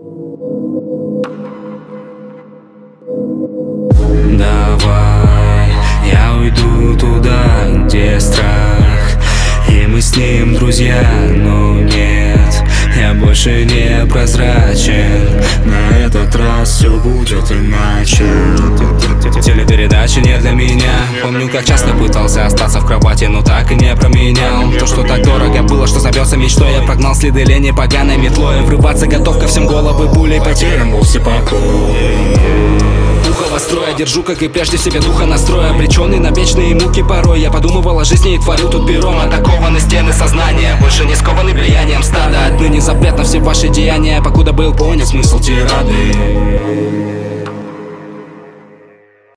Давай, я уйду туда, где страх, и мы с ним друзья, но нет, я больше не прозрачен. На этот раз все будет иначе. Телепередачи не для меня. Помню, как часто пытался остаться в кровати, но так и не променял то, что так дорого было, что зовется мечтой. Я прогнал следы лени поганой метлой. Врываться готов ко всем, головы пулей потерян был все покой. Ухо востроя держу, как и прежде, в себе духа настроя. Обреченный на вечные муки порой. Я подумывал о жизни и творю тут пером. Атакованы стены сознания, больше не скованы влиянием стада. Отныне запрет на все ваши деяния, покуда был понят смысл тирады.